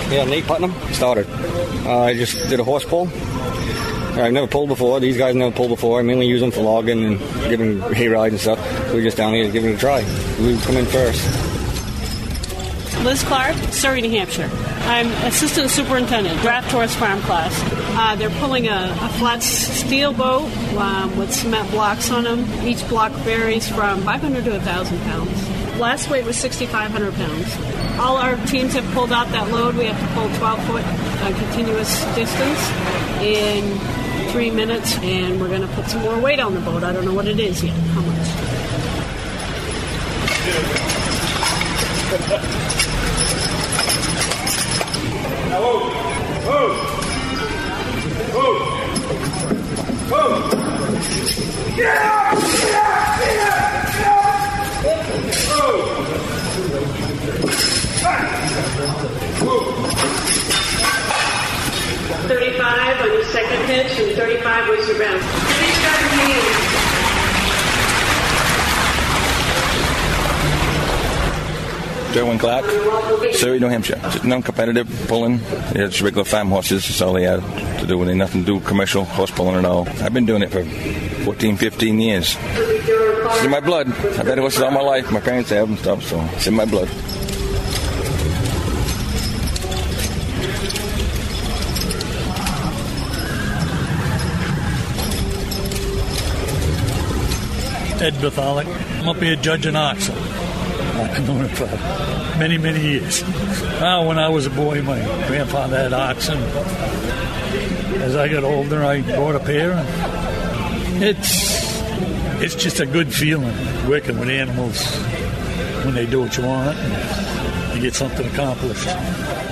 Yeah, Nate Putnam. Started. I just did a horse pull. I've never pulled before. These guys never pulled before. I mainly use them for logging and giving hay rides and stuff. So we're just down here to give it a try. We come in first. Liz Clark, Surrey, New Hampshire. I'm assistant superintendent, draft horse farm class. They're pulling a flat steel boat with cement blocks on them. Each block varies from 500 to 1,000 pounds. Last weight was 6,500 pounds. All our teams have pulled out that load. We have to pull 12-foot continuous distance in 3 minutes, and we're going to put some more weight on the boat. I don't know what it is yet. How much? $35 on your second pitch, and 35 was your bounce. Derwin Clark, Surrey, New Hampshire. Just non-competitive pulling. Yeah, just regular farm horses. That's all they had to do with it. Nothing to do with commercial horse pulling at all. I've been doing it for 14, 15 years. It's in my blood. I've had horses all my life. My parents have and stuff, so it's in my blood. Ed Bethalic. I'm up here judging oxen. I've been doing it for many, many years. Now, when I was a boy, my grandfather had oxen. As I got older, I bought a pair. It's just a good feeling working with animals when they do what you want and you get something accomplished.